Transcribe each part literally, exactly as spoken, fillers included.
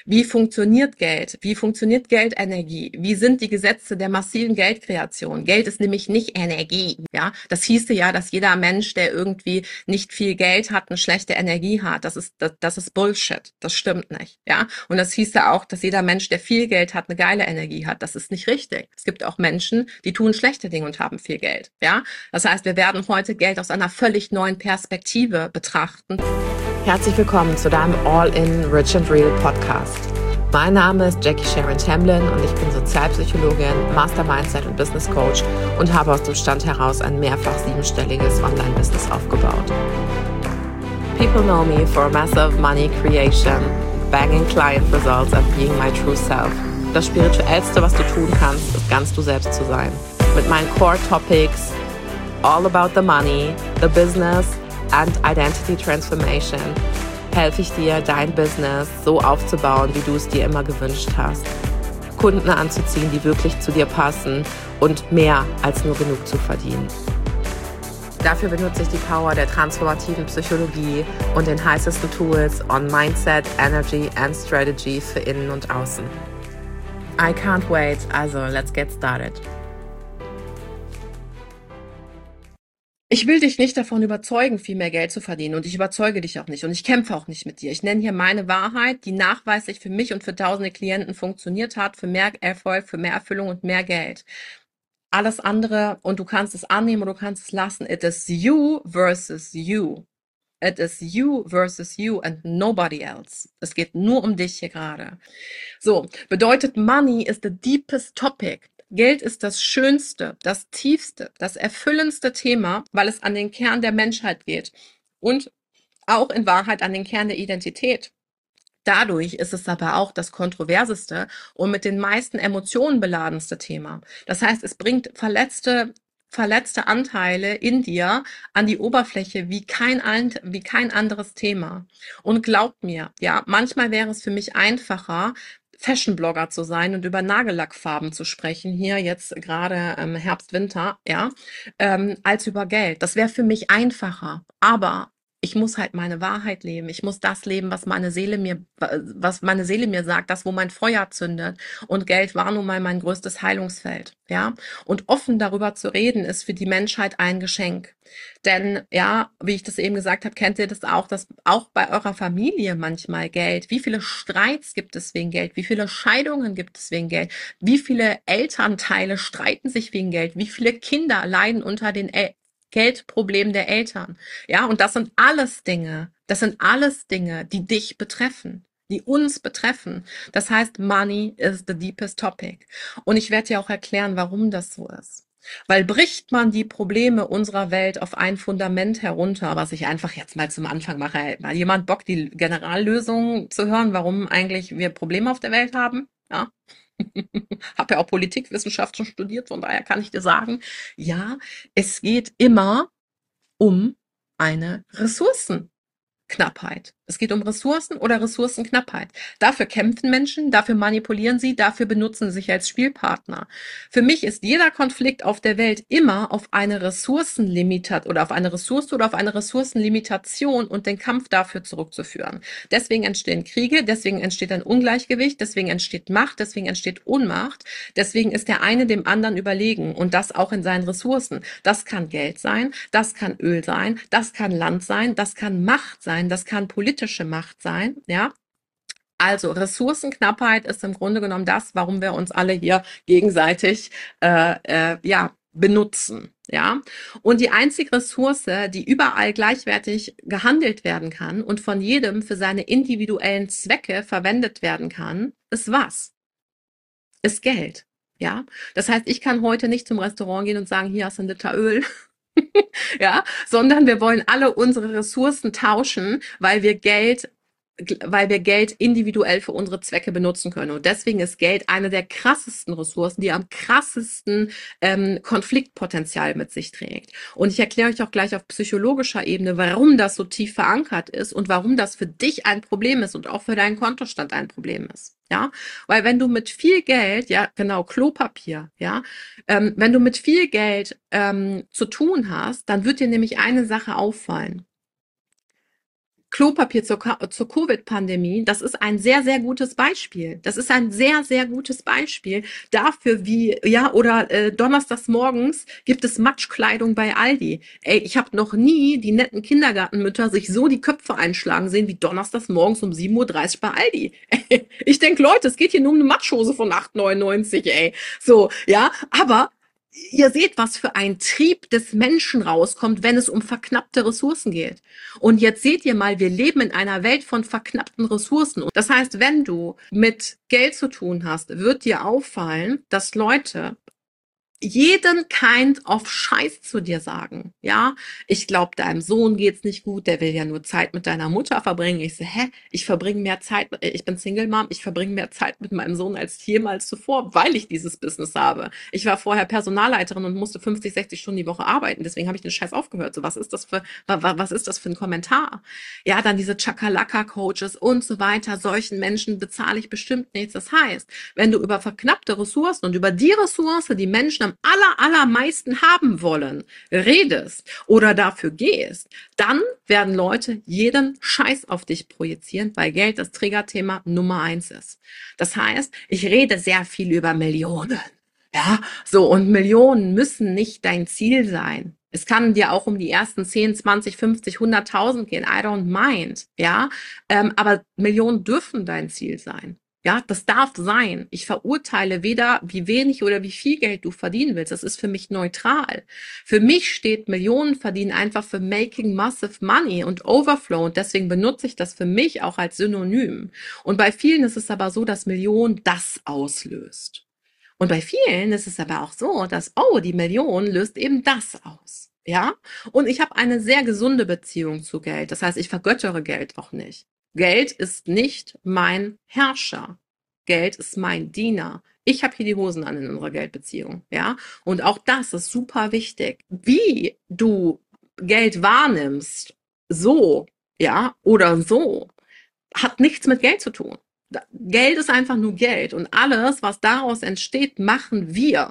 Wie funktioniert Geld? Wie funktioniert Geldenergie? Wie sind die Gesetze der massiven Geldkreation? Geld ist nämlich nicht Energie, ja. Das hieße ja, dass jeder Mensch, der irgendwie nicht viel Geld hat, eine schlechte Energie hat. Das ist, das, das ist Bullshit. Das stimmt nicht, ja. Und das hieße auch, dass jeder Mensch, der viel Geld hat, eine geile Energie hat. Das ist nicht richtig. Es gibt auch Menschen, die tun schlechte Dinge und haben viel Geld, ja. Das heißt, wir werden heute Geld aus einer völlig neuen Perspektive betrachten. Herzlich willkommen zu deinem All-in Rich and Real Podcast. Mein Name ist Jackie Sharon Tamblyn und ich bin Sozialpsychologin, Master Mindset und Business Coach und habe aus dem Stand heraus ein mehrfach siebenstelliges Online-Business aufgebaut. People know me for massive money creation, banging client results and being my true self. Das Spirituellste, was du tun kannst, ist ganz du selbst zu sein. Mit meinen Core Topics, all about the money, the business and identity transformation, helfe ich dir, dein Business so aufzubauen, wie du es dir immer gewünscht hast. Kunden anzuziehen, die wirklich zu dir passen und mehr als nur genug zu verdienen. Dafür benutze ich die Power der transformativen Psychologie und den heißesten Tools on Mindset, Energy and Strategy für Innen und Außen. I can't wait, also let's get started. Ich will dich nicht davon überzeugen, viel mehr Geld zu verdienen, und ich überzeuge dich auch nicht und ich kämpfe auch nicht mit dir. Ich nenne hier meine Wahrheit, die nachweislich für mich und für tausende Klienten funktioniert hat, für mehr Erfolg, für mehr Erfüllung und mehr Geld. Alles andere, und du kannst es annehmen oder du kannst es lassen. It is you versus you. It is you versus you and nobody else. Es geht nur um dich hier gerade. So, bedeutet Money is the deepest topic. Geld ist das schönste, das tiefste, das erfüllendste Thema, weil es an den Kern der Menschheit geht und auch in Wahrheit an den Kern der Identität. Dadurch ist es aber auch das kontroverseste und mit den meisten Emotionen beladenste Thema. Das heißt, es bringt verletzte verletzte Anteile in dir an die Oberfläche wie kein, wie kein anderes Thema. Und glaubt mir, ja, manchmal wäre es für mich einfacher, Fashion-Blogger zu sein und über Nagellackfarben zu sprechen, hier jetzt gerade ähm, Herbst, Winter, ja, ähm, als über Geld. Das wäre für mich einfacher. Aber ich muss halt meine Wahrheit leben. Ich muss das leben, was meine Seele mir, was meine Seele mir sagt, das, wo mein Feuer zündet. Und Geld war nun mal mein größtes Heilungsfeld, ja. Und offen darüber zu reden, ist für die Menschheit ein Geschenk. Denn, ja, wie ich das eben gesagt habe, kennt ihr das auch, dass auch bei eurer Familie manchmal Geld, wie viele Streits gibt es wegen Geld, wie viele Scheidungen gibt es wegen Geld, wie viele Elternteile streiten sich wegen Geld, wie viele Kinder leiden unter den El- Geldproblem der Eltern. Ja, und das sind alles Dinge, das sind alles Dinge, die dich betreffen, die uns betreffen. Das heißt, Money is the deepest topic. Und ich werde dir auch erklären, warum das so ist. Weil bricht man die Probleme unserer Welt auf ein Fundament herunter, was ich einfach jetzt mal zum Anfang mache, mal jemand Bock, die Generallösung zu hören, warum eigentlich wir Probleme auf der Welt haben? Ja. Habe ja auch Politikwissenschaften studiert, von daher kann ich dir sagen, ja, es geht immer um eine Ressourcenknappheit. Es geht um Ressourcen oder Ressourcenknappheit. Dafür kämpfen Menschen, dafür manipulieren sie, dafür benutzen sie sich als Spielpartner. Für mich ist jeder Konflikt auf der Welt immer auf eine Ressourcenlimitat oder auf eine Ressource oder auf eine Ressourcenlimitation und den Kampf dafür zurückzuführen. Deswegen entstehen Kriege, deswegen entsteht ein Ungleichgewicht, deswegen entsteht Macht, deswegen entsteht Ohnmacht, deswegen ist der eine dem anderen überlegen und das auch in seinen Ressourcen. Das kann Geld sein, das kann Öl sein, das kann Land sein, das kann Macht sein, das kann politische Macht sein, ja. Also Ressourcenknappheit ist im Grunde genommen das, warum wir uns alle hier gegenseitig äh, äh, ja benutzen, ja. Und die einzige Ressource, die überall gleichwertig gehandelt werden kann und von jedem für seine individuellen Zwecke verwendet werden kann, ist was? Ist Geld, ja. Das heißt, ich kann heute nicht zum Restaurant gehen und sagen, hier hast du ein Liter Öl. Ja, sondern wir wollen alle unsere Ressourcen tauschen, weil wir Geld, weil wir Geld individuell für unsere Zwecke benutzen können. Und deswegen ist Geld eine der krassesten Ressourcen, die am krassesten ähm, Konfliktpotenzial mit sich trägt. Und ich erkläre euch auch gleich auf psychologischer Ebene, warum das so tief verankert ist und warum das für dich ein Problem ist und auch für deinen Kontostand ein Problem ist. Ja, weil wenn du mit viel Geld, ja genau, Klopapier, ja, ähm, wenn du mit viel Geld ähm, zu tun hast, dann wird dir nämlich eine Sache auffallen. Klopapier zur, zur Covid-Pandemie, das ist ein sehr, sehr gutes Beispiel. Das ist ein sehr, sehr gutes Beispiel dafür, wie, ja, oder äh, donnerstags morgens gibt es Matschkleidung bei Aldi. Ey, ich habe noch nie die netten Kindergartenmütter sich so die Köpfe einschlagen sehen wie donnerstags morgens um sieben Uhr dreißig bei Aldi. Ich denke, Leute, es geht hier nur um eine Matschhose von acht neunundneunzig, ey. So, ja, aber ihr seht, was für ein Trieb des Menschen rauskommt, wenn es um verknappte Ressourcen geht. Und jetzt seht ihr mal, wir leben in einer Welt von verknappten Ressourcen. Das heißt, wenn du mit Geld zu tun hast, wird dir auffallen, dass Leute jeden kind of Scheiß zu dir sagen. Ja, ich glaube, deinem Sohn geht's nicht gut, der will ja nur Zeit mit deiner Mutter verbringen. Ich so, hä? Ich verbringe mehr Zeit, ich bin Single Mom, ich verbringe mehr Zeit mit meinem Sohn als jemals zuvor, weil ich dieses Business habe. Ich war vorher Personalleiterin und musste fünfzig, sechzig Stunden die Woche arbeiten, deswegen habe ich den Scheiß aufgehört. So, was ist das für, was ist das für ein Kommentar? Ja, dann diese Chakalaka-Coaches und so weiter, solchen Menschen bezahle ich bestimmt nichts. Das heißt, wenn du über verknappte Ressourcen und über die Ressource, die Menschen am aller, allermeisten haben wollen, redest oder dafür gehst, dann werden Leute jeden Scheiß auf dich projizieren, weil Geld das Triggerthema Nummer eins ist. Das heißt, ich rede sehr viel über Millionen. Ja, so, und Millionen müssen nicht dein Ziel sein. Es kann dir auch um die ersten zehn, zwanzig, fünfzig, hunderttausend gehen. I don't mind. Ja, ähm, aber Millionen dürfen dein Ziel sein. Ja, das darf sein. Ich verurteile weder, wie wenig oder wie viel Geld du verdienen willst. Das ist für mich neutral. Für mich steht Millionen verdienen einfach für making massive money und overflow. Und deswegen benutze ich das für mich auch als Synonym. Und bei vielen ist es aber so, dass Millionen das auslöst. Und bei vielen ist es aber auch so, dass, oh, die Million löst eben das aus. Ja? Und ich habe eine sehr gesunde Beziehung zu Geld. Das heißt, ich vergöttere Geld auch nicht. Geld ist nicht mein Herrscher. Geld ist mein Diener. Ich habe hier die Hosen an in unserer Geldbeziehung, ja? Und auch das ist super wichtig. Wie du Geld wahrnimmst, so, ja, oder so, hat nichts mit Geld zu tun. Geld ist einfach nur Geld und alles, was daraus entsteht, machen wir.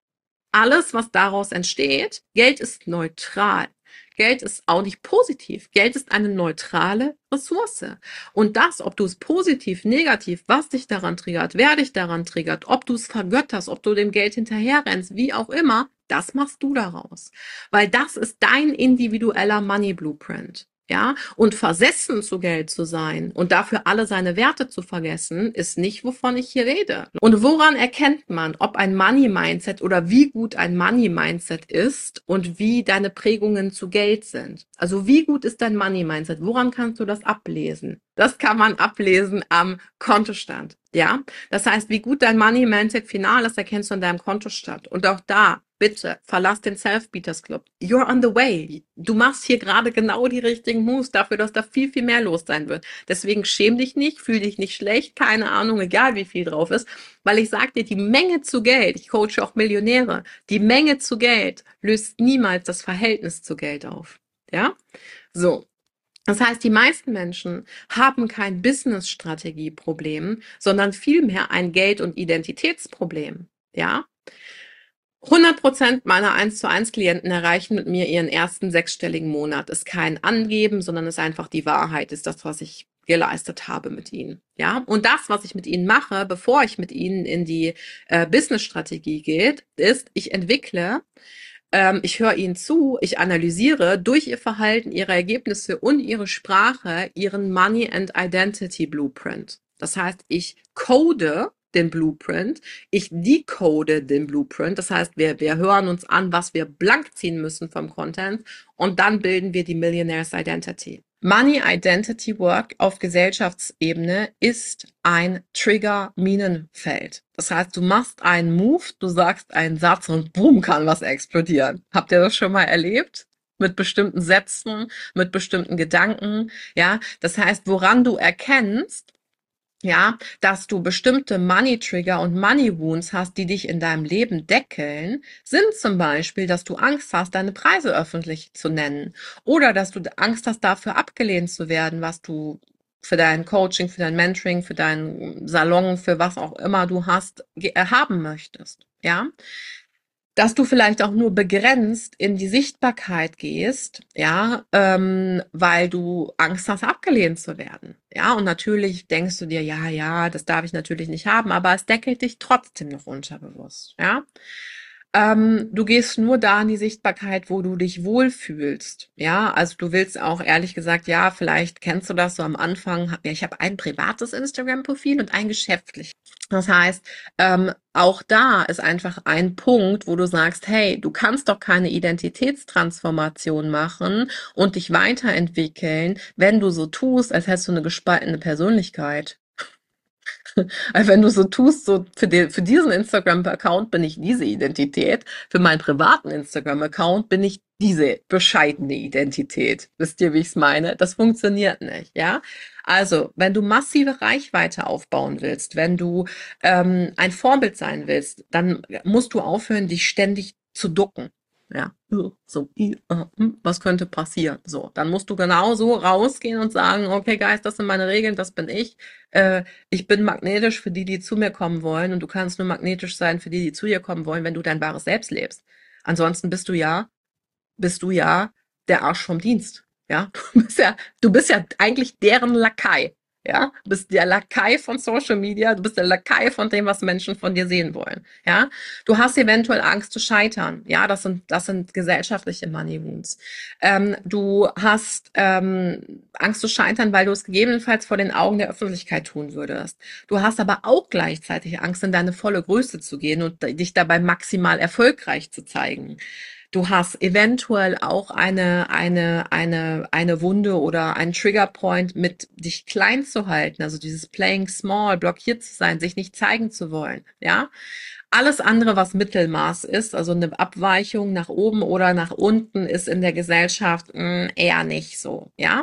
Alles, was daraus entsteht, Geld ist neutral. Geld ist auch nicht positiv. Geld ist eine neutrale Ressource. Und das, ob du es positiv, negativ, was dich daran triggert, wer dich daran triggert, ob du es vergötterst, ob du dem Geld hinterherrennst, wie auch immer, das machst du daraus. Weil das ist dein individueller Money Blueprint. Ja, und versessen zu Geld zu sein und dafür alle seine Werte zu vergessen, ist nicht, wovon ich hier rede. Und woran erkennt man, ob ein Money-Mindset oder wie gut ein Money-Mindset ist und wie deine Prägungen zu Geld sind? Also wie gut ist dein Money-Mindset? Woran kannst du das ablesen? Das kann man ablesen am Kontostand. Ja, das heißt, wie gut dein Money-Mindset final ist, erkennst du an deinem Kontostand. Und auch da, bitte, verlass den Self-Beaters Club. You're on the way. Du machst hier gerade genau die richtigen Moves dafür, dass da viel, viel mehr los sein wird. Deswegen schäm dich nicht, fühl dich nicht schlecht, keine Ahnung, egal wie viel drauf ist. Weil ich sag dir, die Menge zu Geld, ich coache auch Millionäre, die Menge zu Geld löst niemals das Verhältnis zu Geld auf. Ja? So. Das heißt, die meisten Menschen haben kein Business-Strategie-Problem, sondern vielmehr ein Geld- und Identitätsproblem. Ja? hundert Prozent meiner eins zu eins Klienten erreichen mit mir ihren ersten sechsstelligen Monat. Ist kein Angeben, sondern ist einfach die Wahrheit, ist das, was ich geleistet habe mit ihnen. Ja, und das, was ich mit ihnen mache, bevor ich mit ihnen in die äh, Business-Strategie geht, ist, ich entwickle, ähm, ich höre ihnen zu, ich analysiere durch ihr Verhalten, ihre Ergebnisse und ihre Sprache ihren Money and Identity Blueprint. Das heißt, ich code den Blueprint, ich decode den Blueprint, das heißt, wir, wir hören uns an, was wir blank ziehen müssen vom Content und dann bilden wir die Millionaire's Identity. Money Identity Work auf Gesellschaftsebene ist ein Trigger-Minenfeld. Das heißt, du machst einen Move, du sagst einen Satz und boom, kann was explodieren. Habt ihr das schon mal erlebt? Mit bestimmten Sätzen, mit bestimmten Gedanken, ja? Das heißt, woran du erkennst, ja, dass du bestimmte Money Trigger und Money Wounds hast, die dich in deinem Leben deckeln, sind zum Beispiel, dass du Angst hast, deine Preise öffentlich zu nennen oder dass du Angst hast, dafür abgelehnt zu werden, was du für dein Coaching, für dein Mentoring, für deinen Salon, für was auch immer du hast, haben möchtest, ja. dass du vielleicht auch nur begrenzt in die Sichtbarkeit gehst, ja, ähm, weil du Angst hast, abgelehnt zu werden. Ja, und natürlich denkst du dir, ja, ja, das darf ich natürlich nicht haben, aber es deckelt dich trotzdem noch unterbewusst, ja. Ähm, du gehst nur da in die Sichtbarkeit, wo du dich wohlfühlst. Ja, also du willst auch ehrlich gesagt, ja, vielleicht kennst du das so am Anfang. Ja, ich habe ein privates Instagram-Profil und ein geschäftliches. Das heißt, ähm, auch da ist einfach ein Punkt, wo du sagst, hey, du kannst doch keine Identitätstransformation machen und dich weiterentwickeln, wenn du so tust, als hättest du eine gespaltene Persönlichkeit. Also wenn du so tust, so für, den, für diesen Instagram-Account bin ich diese Identität, für meinen privaten Instagram-Account bin ich diese bescheidene Identität. Wisst ihr, wie ich es meine? Das funktioniert nicht, ja? Also, wenn du massive Reichweite aufbauen willst, wenn du ähm, ein Vorbild sein willst, dann musst du aufhören, dich ständig zu ducken. Ja, so, was könnte passieren? So, dann musst du genau so rausgehen und sagen, okay, Guys, das sind meine Regeln, das bin ich. Äh, ich bin magnetisch für die, die zu mir kommen wollen, und du kannst nur magnetisch sein für die, die zu dir kommen wollen, wenn du dein wahres Selbst lebst. Ansonsten bist du ja, bist du ja der Arsch vom Dienst. Ja, du bist ja, du bist ja eigentlich deren Lakai. Ja, du bist der Lakai von Social Media, du bist der Lakai von dem, was Menschen von dir sehen wollen. Ja, du hast eventuell Angst zu scheitern. Ja, das sind, das sind gesellschaftliche Money Wounds. Ähm, du hast ähm, Angst zu scheitern, weil du es gegebenenfalls vor den Augen der Öffentlichkeit tun würdest. Du hast aber auch gleichzeitig Angst, in deine volle Größe zu gehen und dich dabei maximal erfolgreich zu zeigen. Du hast eventuell auch eine, eine, eine, eine Wunde oder einen Triggerpoint mit dich klein zu halten, also dieses Playing Small, blockiert zu sein, sich nicht zeigen zu wollen, ja. Alles andere, was Mittelmaß ist, also eine Abweichung nach oben oder nach unten, ist in der Gesellschaft mh, eher nicht so, ja.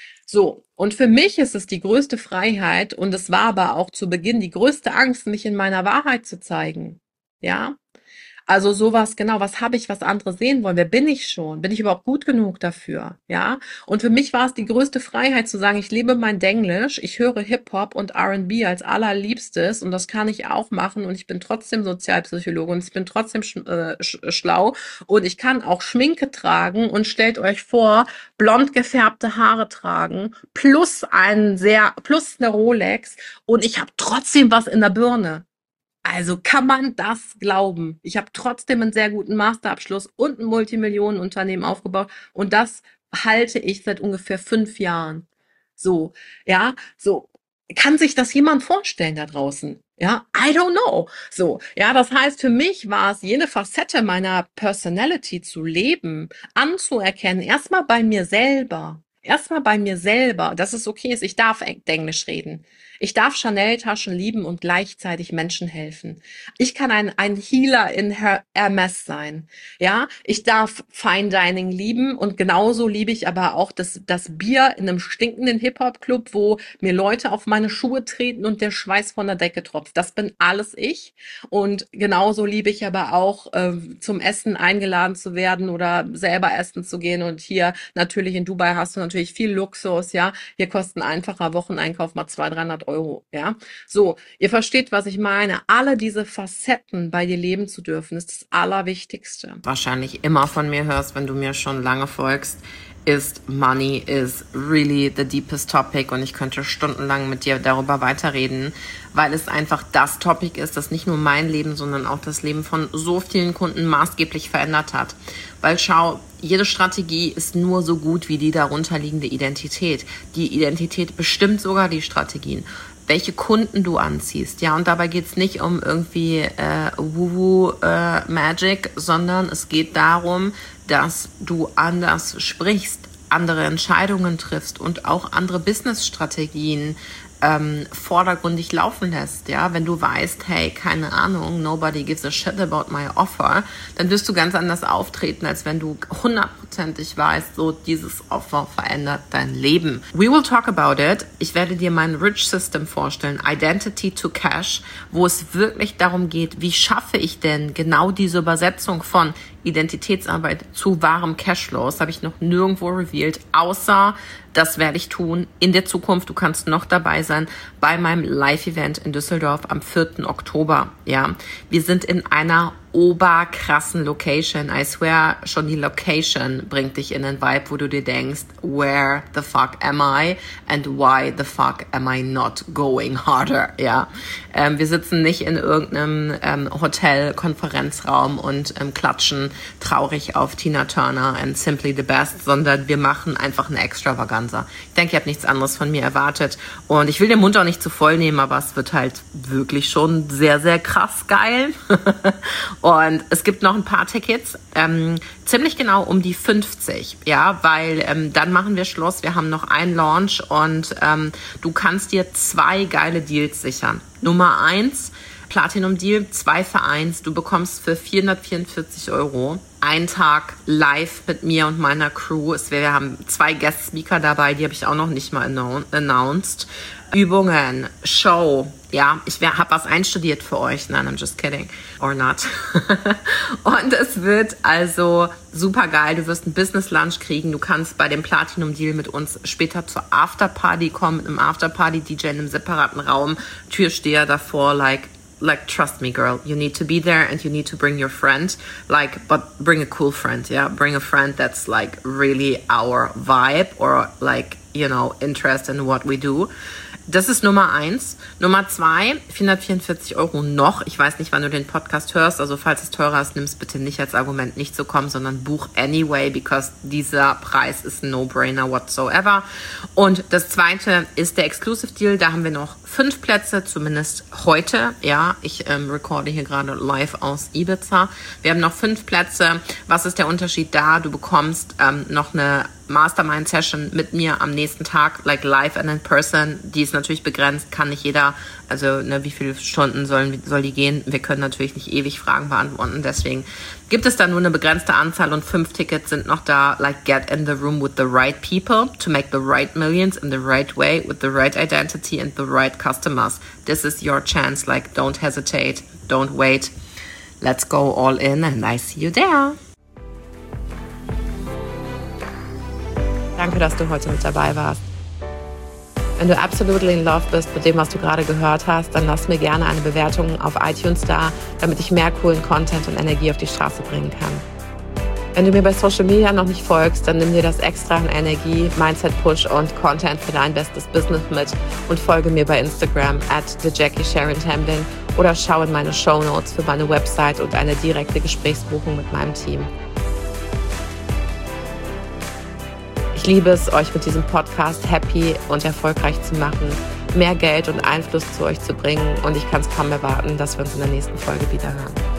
So. Und für mich ist es die größte Freiheit, und es war aber auch zu Beginn die größte Angst, mich in meiner Wahrheit zu zeigen, ja. Also sowas, genau, was habe ich, was andere sehen wollen? Wer bin ich schon? Bin ich überhaupt gut genug dafür? Ja? Und für mich war es die größte Freiheit zu sagen, ich lebe mein Denglisch, ich höre Hip-Hop und R and B als allerliebstes, und das kann ich auch machen, und ich bin trotzdem Sozialpsychologe und ich bin trotzdem sch äh, sch schlau, und ich kann auch Schminke tragen, und stellt euch vor, blond gefärbte Haare tragen, plus einen sehr, plus eine Rolex, und ich habe trotzdem was in der Birne. Also kann man das glauben? Ich habe trotzdem einen sehr guten Masterabschluss und ein Multimillionenunternehmen aufgebaut, und das halte ich seit ungefähr fünf Jahren. So, ja, so. Kann sich das jemand vorstellen da draußen? Ja, I don't know. So, ja, das heißt, für mich war es, jene Facette meiner Personality zu leben, anzuerkennen, erstmal bei mir selber. Erstmal bei mir selber, dass es okay ist, ich darf Englisch reden. Ich darf Chanel-Taschen lieben und gleichzeitig Menschen helfen. Ich kann ein, ein Healer in Hermes sein. Ja, ich darf Fine Dining lieben, und genauso liebe ich aber auch das, das Bier in einem stinkenden Hip-Hop-Club, wo mir Leute auf meine Schuhe treten und der Schweiß von der Decke tropft. Das bin alles ich. Und genauso liebe ich aber auch, äh, zum Essen eingeladen zu werden oder selber essen zu gehen. Und hier natürlich in Dubai hast du natürlich viel Luxus, ja. Hier kostet ein einfacher Wocheneinkauf mal zweihundert, dreihundert Euro, ja. So, ihr versteht, was ich meine. Alle diese Facetten bei dir leben zu dürfen, ist das Allerwichtigste. Wahrscheinlich immer von mir hörst, wenn du mir schon lange folgst, ist Money is really the deepest topic, und ich könnte stundenlang mit dir darüber weiterreden, weil es einfach das Topic ist, das nicht nur mein Leben, sondern auch das Leben von so vielen Kunden maßgeblich verändert hat. Weil schau, jede Strategie ist nur so gut wie die darunterliegende Identität. Die Identität bestimmt sogar die Strategien, welche Kunden du anziehst. Ja, und dabei geht's nicht um irgendwie äh, Woo-Woo-Magic, äh, sondern es geht darum, dass du anders sprichst, andere Entscheidungen triffst und auch andere Business-Strategien ähm, vordergründig laufen lässt. Ja, wenn du weißt, hey, keine Ahnung, nobody gives a shit about my offer, dann wirst du ganz anders auftreten, als wenn du hundertprozentig weißt, so dieses Offer verändert dein Leben. We will talk about it. Ich werde dir mein Rich System vorstellen, Identity to Cash, wo es wirklich darum geht, wie schaffe ich denn genau diese Übersetzung von Identitätsarbeit zu wahrem Cashflow. Das habe ich noch nirgendwo revealed, außer das werde ich tun in der Zukunft. Du kannst noch dabei sein bei meinem Live-Event in Düsseldorf am vierten Oktober. Ja, wir sind in einer oberkrassen Location. I swear, schon die Location bringt dich in einen Vibe, wo du dir denkst, where the fuck am I and why the fuck am I not going harder? Ja, ähm, wir sitzen nicht in irgendeinem ähm, Hotel-Konferenzraum und ähm, klatschen traurig auf Tina Turner and Simply the Best, sondern wir machen einfach eine Extravaganza. Ich denke, ihr habt nichts anderes von mir erwartet und ich will den Mund auch nicht zu voll nehmen, aber es wird halt wirklich schon sehr, sehr krass geil. Und es gibt noch ein paar Tickets, ähm, ziemlich genau um die fünfzig, ja, weil ähm, dann machen wir Schluss. Wir haben noch einen Launch und ähm, du kannst dir zwei geile Deals sichern. Nummer eins, Platinum Deal, zwei für eins. Du bekommst für vierhundertvierundvierzig Euro einen Tag live mit mir und meiner Crew. Es wär, wir haben zwei Guest-Speaker dabei, die habe ich auch noch nicht mal announced. Übungen, Show, ja, ich habe was einstudiert für euch. Nein, I'm just kidding. Or not. Und es wird also super geil. Du wirst einen Business Lunch kriegen. Du kannst bei dem Platinum Deal mit uns später zur Afterparty kommen, mit einem Afterparty-D J in einem separaten Raum, Türsteher davor, like, like, trust me, girl, you need to be there and you need to bring your friend, like, but bring a cool friend, yeah? Bring a friend that's, like, really our vibe or, like, you know, interest in what we do. Das ist Nummer eins. Nummer zwei, vierhundertvierundvierzig Euro noch. Ich weiß nicht, wann du den Podcast hörst. Also falls es teurer ist, nimm es bitte nicht als Argument, nicht zu kommen, sondern buch anyway, because dieser Preis ist ein No-Brainer whatsoever. Und das zweite ist der Exclusive Deal. Da haben wir noch fünf Plätze, zumindest heute. Ja, ich ähm, recorde hier gerade live aus Ibiza. Wir haben noch fünf Plätze. Was ist der Unterschied da? Du bekommst ähm, noch eine Mastermind-Session mit mir am nächsten Tag, like live and in person. Die ist natürlich begrenzt, kann nicht jeder, also ne, wie viele Stunden sollen, soll die gehen? Wir können natürlich nicht ewig Fragen beantworten, deswegen gibt es da nur eine begrenzte Anzahl und fünf Tickets sind noch da, like get in the room with the right people to make the right millions in the right way with the right identity and the right customers. This is your chance, like don't hesitate, don't wait. Let's go all in and I see you there. Danke, dass du heute mit dabei warst. Wenn du absolutely in love bist mit dem, was du gerade gehört hast, dann lass mir gerne eine Bewertung auf iTunes da, damit ich mehr coolen Content und Energie auf die Straße bringen kann. Wenn du mir bei Social Media noch nicht folgst, dann nimm dir das extra an Energie, Mindset Push und Content für dein bestes Business mit und folge mir bei Instagram at the Jackie Sharon Tamblyn oder schau in meine Shownotes für meine Website und eine direkte Gesprächsbuchung mit meinem Team. Ich liebe es, euch mit diesem Podcast happy und erfolgreich zu machen, mehr Geld und Einfluss zu euch zu bringen und ich kann es kaum erwarten, dass wir uns in der nächsten Folge wieder hören.